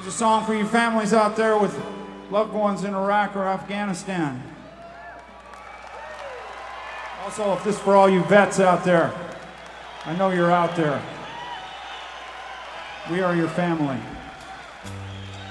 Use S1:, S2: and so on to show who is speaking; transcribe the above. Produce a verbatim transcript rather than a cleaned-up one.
S1: Here's a song for you families out there with loved ones in Iraq or Afghanistan. Also, if this is for all you vets out there, I know you're out there. We are your family.